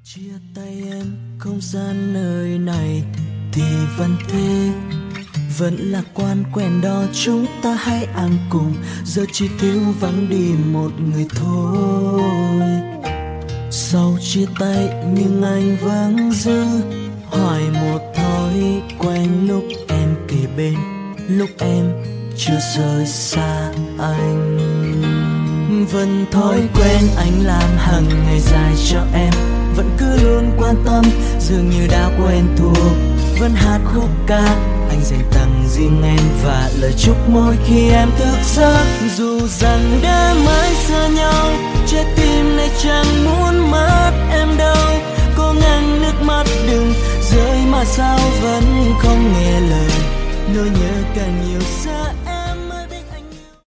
Chia tay em không gian nơi này thì vẫn thế, vẫn lạc quan quen đó chúng ta hãy ăn cùng, giờ chỉ thiếu vắng đi một người thôi. Sau chia tay nhưng anh vẫn giữ hoài một thói quen lúc em kề bên, lúc em chưa rời xa anh. Vẫn thói quen anh làm hàng ngày dài cho em, vẫn cứ luôn quan tâm dường như đã quen thuộc. Vẫn hát khúc ca anh dành tặng riêng em và lời chúc mỗi khi em thức giấc. Dù rằng đã mãi xa nhau, trái tim này chẳng muốn mất em đâu. Cố ngăn nước mắt đừng rơi mà sao vẫn không nghe lời, nỗi nhớ càng nhiều xa